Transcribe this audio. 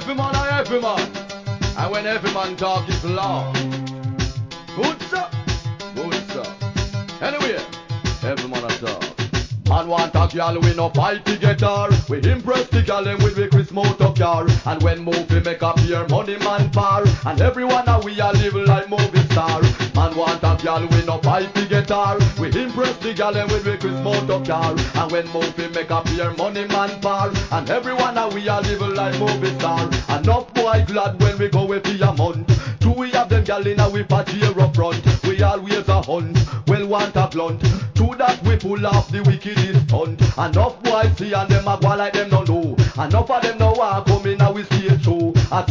every man are every man. And when every man talk is law. Good sir. Good sir. Anyway, every man a talk. Man want a girl, we no fight to get her. We impress the girl and with we Chris motor car. And when movie make appear, money man par. And everyone a we a live like movie star. Man want a girl, we no fight to get her. We impress the girl and with we Chris motor car. And when movie make appear, money man par. And everyone a we a live like movie star. Enough boy glad when we go with the month. Two we have them gal in a we party here up front. We always a hunt, well want a blunt. Two that we pull off the wickedest stunt. Enough boys see and them a go like them no know. Enough of them no walk